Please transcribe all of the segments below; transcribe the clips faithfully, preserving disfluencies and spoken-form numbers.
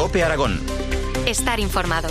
COPE Aragón. Estar informado.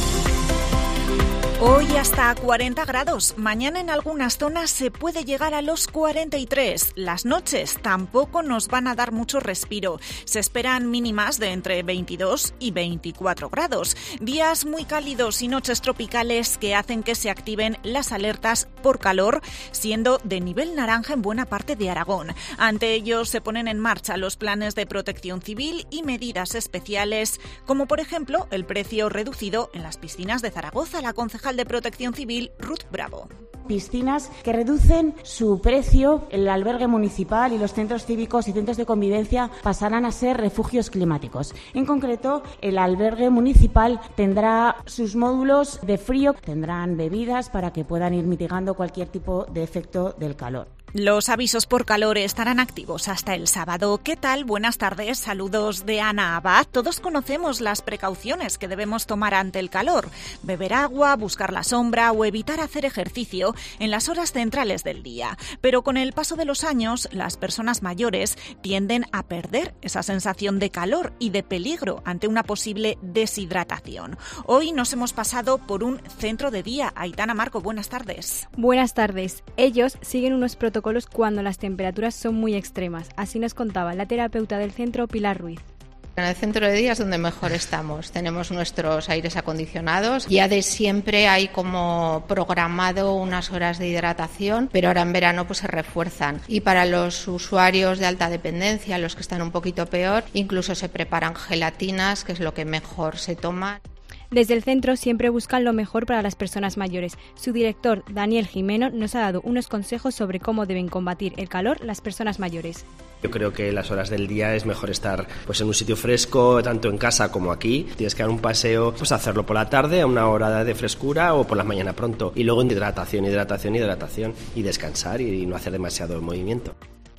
Hoy hasta cuarenta grados, mañana en algunas zonas se puede llegar a los cuarenta y tres. Las noches tampoco nos van a dar mucho respiro. Se esperan mínimas de entre veintidós y veinticuatro grados. Días muy cálidos y noches tropicales que hacen que se activen las alertas por calor, siendo de nivel naranja en buena parte de Aragón. Ante ello se ponen en marcha los planes de protección civil y medidas especiales, como por ejemplo el precio reducido en las piscinas de Zaragoza. La concejal de Protección Civil, Ruth Bravo. Piscinas que reducen su precio, el albergue municipal y los centros cívicos y centros de convivencia pasarán a ser refugios climáticos. En concreto, el albergue municipal tendrá sus módulos de frío, tendrán bebidas para que puedan ir mitigando cualquier tipo de efecto del calor. Los avisos por calor estarán activos hasta el sábado. ¿Qué tal? Buenas tardes. Saludos de Ana Abad. Todos conocemos las precauciones que debemos tomar ante el calor. Beber agua, buscar la sombra o evitar hacer ejercicio en las horas centrales del día. Pero con el paso de los años, las personas mayores tienden a perder esa sensación de calor y de peligro ante una posible deshidratación. Hoy nos hemos pasado por un centro de día. Aitana Marco, buenas tardes. Buenas tardes. Ellos siguen unos protocolos cuando las temperaturas son muy extremas. Así nos contaba la terapeuta del centro, Pilar Ruiz. En el centro de día es donde mejor estamos. Tenemos nuestros aires acondicionados. Ya de siempre hay como programado unas horas de hidratación, pero ahora en verano pues se refuerzan. Y para los usuarios de alta dependencia, los que están un poquito peor, incluso se preparan gelatinas, que es lo que mejor se toma. Desde el centro siempre buscan lo mejor para las personas mayores. Su director, Daniel Jimeno, nos ha dado unos consejos sobre cómo deben combatir el calor las personas mayores. Yo creo que las horas del día es mejor estar pues en un sitio fresco, tanto en casa como aquí. Tienes que dar un paseo, pues hacerlo por la tarde a una hora de frescura o por la mañana pronto. Y luego en hidratación, hidratación, hidratación y descansar y no hacer demasiado movimiento.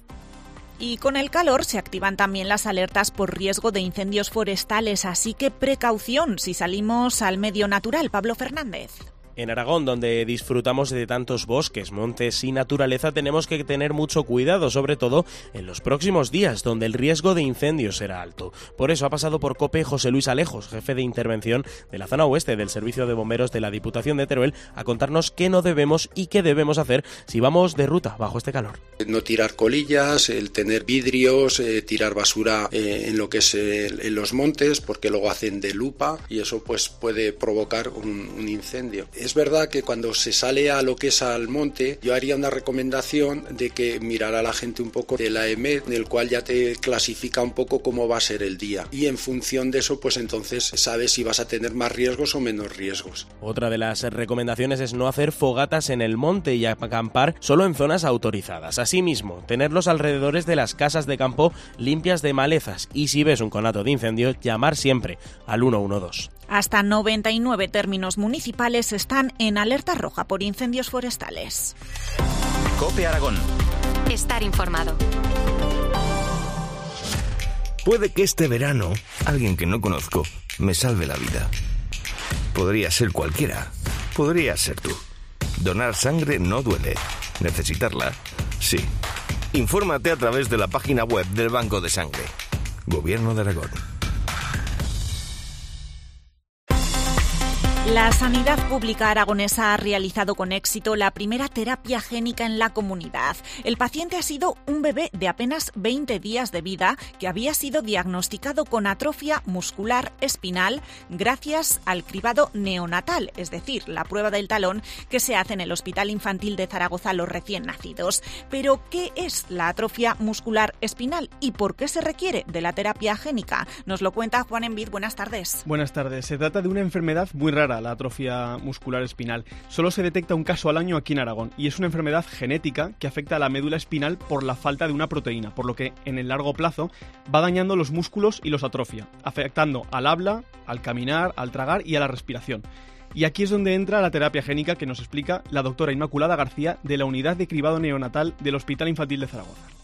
Y con el calor se activan también las alertas por riesgo de incendios forestales, así que precaución si salimos al medio natural. Pablo Fernández. En Aragón, donde disfrutamos de tantos bosques, montes y naturaleza, tenemos que tener mucho cuidado, sobre todo en los próximos días, donde el riesgo de incendios será alto. Por eso ha pasado por COPE José Luis Alejos, jefe de intervención de la zona oeste del Servicio de Bomberos de la Diputación de Teruel, a contarnos qué no debemos y qué debemos hacer si vamos de ruta bajo este calor. No tirar colillas, el tener vidrios, eh, tirar basura eh, en lo que es el, en los montes, porque luego hacen de lupa y eso pues puede provocar un, un incendio. Es verdad que cuando se sale a lo que es al monte, yo haría una recomendación de que mirara a la gente un poco de la E M E D, del cual ya te clasifica un poco cómo va a ser el día. Y en función de eso, pues entonces sabes si vas a tener más riesgos o menos riesgos. Otra de las recomendaciones es no hacer fogatas en el monte y acampar solo en zonas autorizadas. Asimismo, tener los alrededores de las casas de campo limpias de malezas y si ves un conato de incendio, llamar siempre al uno uno dos. Hasta noventa y nueve términos municipales están en alerta roja por incendios forestales. COPE Aragón. Estar informado. Puede que este verano alguien que no conozco me salve la vida. Podría ser cualquiera. Podría ser tú. Donar sangre no duele. Necesitarla, sí. Infórmate a través de la página web del Banco de Sangre. Gobierno de Aragón. La sanidad pública aragonesa ha realizado con éxito la primera terapia génica en la comunidad. El paciente ha sido un bebé de apenas veinte días de vida que había sido diagnosticado con atrofia muscular espinal gracias al cribado neonatal, es decir, la prueba del talón que se hace en el Hospital Infantil de Zaragoza a los recién nacidos. Pero, ¿qué es la atrofia muscular espinal y por qué se requiere de la terapia génica? Nos lo cuenta Juan Envid. Buenas tardes. Buenas tardes. Se trata de una enfermedad muy rara, la atrofia muscular espinal. Solo se detecta un caso al año aquí en Aragón y es una enfermedad genética que afecta a la médula espinal por la falta de una proteína, por lo que en el largo plazo va dañando los músculos y los atrofia, afectando al habla, al caminar, al tragar y a la respiración. Y aquí es donde entra la terapia génica que nos explica la doctora Inmaculada García de la Unidad de Cribado Neonatal del Hospital Infantil de Zaragoza.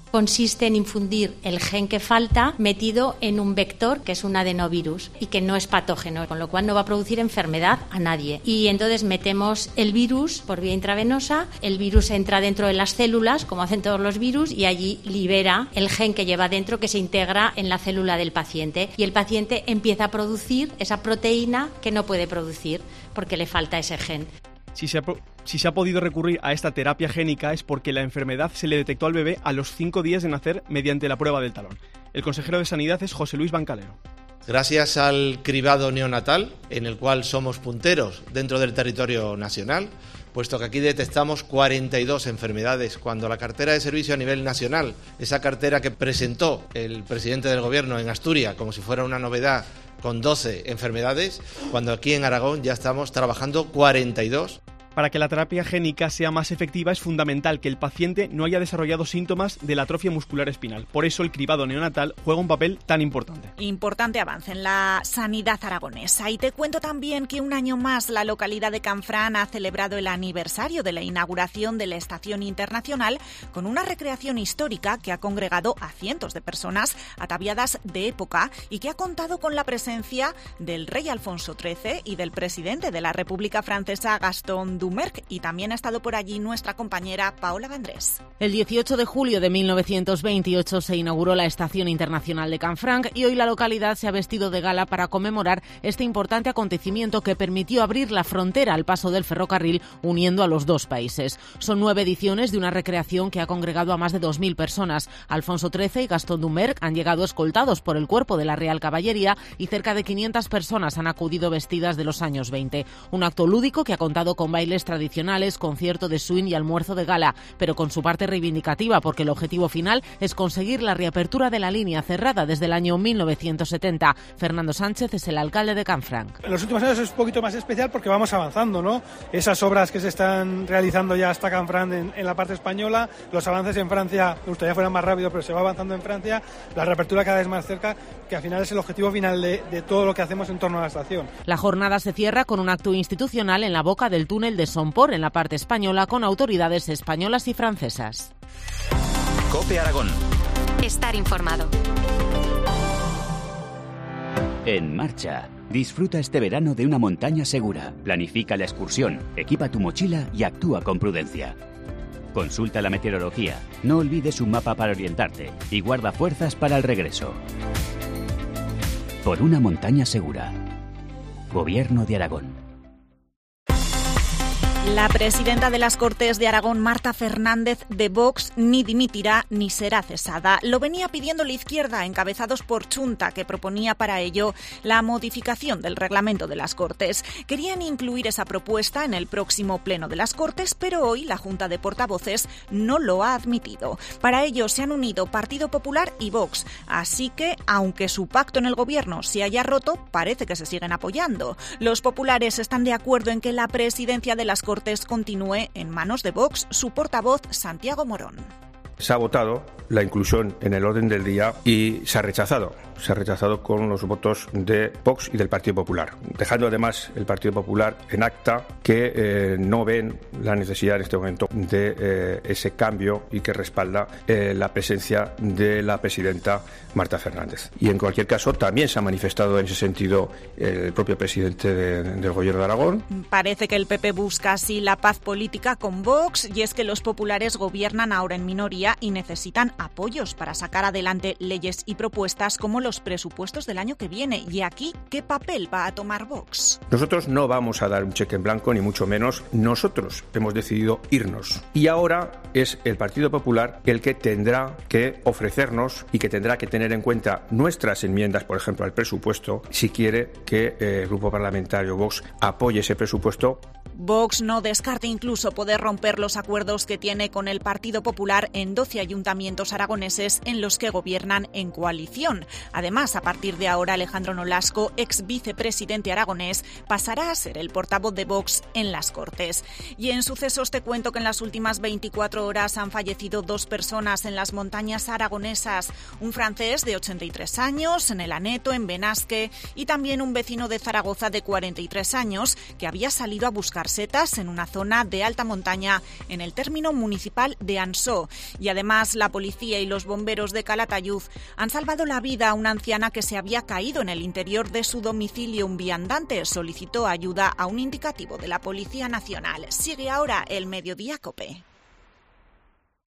consiste en infundir el gen que falta metido en un vector que es un adenovirus y que no es patógeno, con lo cual no va a producir enfermedad a nadie. Y entonces metemos el virus por vía intravenosa, el virus entra dentro de las células, como hacen todos los virus, y allí libera el gen que lleva dentro, que se integra en la célula del paciente. Y el paciente empieza a producir esa proteína que no puede producir porque le falta ese gen. Si se, ha, si se ha podido recurrir a esta terapia génica es porque la enfermedad se le detectó al bebé a los cinco días de nacer mediante la prueba del talón. El consejero de Sanidad es José Luis Bancalero. Gracias al cribado neonatal, en el cual somos punteros dentro del territorio nacional, puesto que aquí detectamos cuarenta y dos enfermedades, cuando la cartera de servicio a nivel nacional, esa cartera que presentó el presidente del gobierno en Asturias como si fuera una novedad, con doce enfermedades, cuando aquí en Aragón ya estamos trabajando cuarenta y dos. Para que la terapia génica sea más efectiva es fundamental que el paciente no haya desarrollado síntomas de la atrofia muscular espinal. Por eso el cribado neonatal juega un papel tan importante. Importante avance en la sanidad aragonesa. Y te cuento también que un año más la localidad de Canfrán ha celebrado el aniversario de la inauguración de la Estación Internacional con una recreación histórica que ha congregado a cientos de personas ataviadas de época y que ha contado con la presencia del rey Alfonso trece y del presidente de la República Francesa, Gastón Doumerc, y también ha estado por allí nuestra compañera Paola Vendrés. El dieciocho de julio de mil novecientos veintiocho se inauguró la Estación Internacional de Canfranc y hoy la localidad se ha vestido de gala para conmemorar este importante acontecimiento que permitió abrir la frontera al paso del ferrocarril uniendo a los dos países. Son nueve ediciones de una recreación que ha congregado a más de dos mil personas. Alfonso trece y Gastón Doumerc han llegado escoltados por el cuerpo de la Real Caballería y cerca de quinientas personas han acudido vestidas de los años veinte. Un acto lúdico que ha contado con bailes tradicionales, concierto de swing y almuerzo de gala, pero con su parte reivindicativa porque el objetivo final es conseguir la reapertura de la línea cerrada desde el año mil novecientos setenta. Fernando Sánchez es el alcalde de Canfranc. En los últimos años es un poquito más especial porque vamos avanzando, ¿no? Esas obras que se están realizando ya hasta Canfranc en, en la parte española, los avances en Francia, me gustaría fueran más rápido, pero se va avanzando en Francia, la reapertura cada vez más cerca, que al final es el objetivo final de, de todo lo que hacemos en torno a la estación. La jornada se cierra con un acto institucional en la boca del túnel de Somport, en la parte española, con autoridades españolas y francesas. COPE Aragón. Estar informado. En marcha. Disfruta este verano de una montaña segura. Planifica la excursión, equipa tu mochila y actúa con prudencia. Consulta la meteorología, no olvides un mapa para orientarte y guarda fuerzas para el regreso. Por una montaña segura. Gobierno de Aragón. La presidenta de las Cortes de Aragón, Marta Fernández, de Vox, ni dimitirá ni será cesada. Lo venía pidiendo la izquierda, encabezados por Chunta, que proponía para ello la modificación del reglamento de las Cortes. Querían incluir esa propuesta en el próximo pleno de las Cortes, pero hoy la Junta de Portavoces no lo ha admitido. Para ello se han unido Partido Popular y Vox, así que, aunque su pacto en el gobierno se haya roto, parece que se siguen apoyando. Los populares están de acuerdo en que la presidencia de las Cortes continúe en manos de Vox. Su portavoz, Santiago Morón. Se ha votado la inclusión en el orden del día y se ha rechazado. Se ha rechazado con los votos de Vox y del Partido Popular, dejando además el Partido Popular en acta que eh, no ven la necesidad en este momento de eh, ese cambio y que respalda eh, la presencia de la presidenta Marta Fernández. Y en cualquier caso también se ha manifestado en ese sentido el propio presidente de, del Gobierno de Aragón. Parece que el P P busca así la paz política con Vox, y es que los populares gobiernan ahora en minoría y necesitan apoyos para sacar adelante leyes y propuestas como los presupuestos del año que viene. Y aquí, ¿qué papel va a tomar Vox? Nosotros no vamos a dar un cheque en blanco, ni mucho menos. Nosotros hemos decidido irnos. Y ahora es el Partido Popular el que tendrá que ofrecernos y que tendrá que tener en cuenta nuestras enmiendas, por ejemplo, al presupuesto, si quiere que eh, el Grupo Parlamentario Vox apoye ese presupuesto. Vox no descarta incluso poder romper los acuerdos que tiene con el Partido Popular en doce ayuntamientos aragoneses en los que gobiernan en coalición. Además, a partir de ahora, Alejandro Nolasco, ex vicepresidente aragonés, pasará a ser el portavoz de Vox en las Cortes. Y en sucesos te cuento que en las últimas veinticuatro horas han fallecido dos personas en las montañas aragonesas. Un francés de ochenta y tres años, en el Aneto, en Benasque, y también un vecino de Zaragoza de cuarenta y tres años, que había salido a buscar setas en una zona de alta montaña en el término municipal de Ansó. Y además la policía y los bomberos de Calatayud han salvado la vida a una anciana que se había caído en el interior de su domicilio. Un viandante solicitó ayuda a un indicativo de la Policía Nacional. Sigue ahora el Mediodía COPE.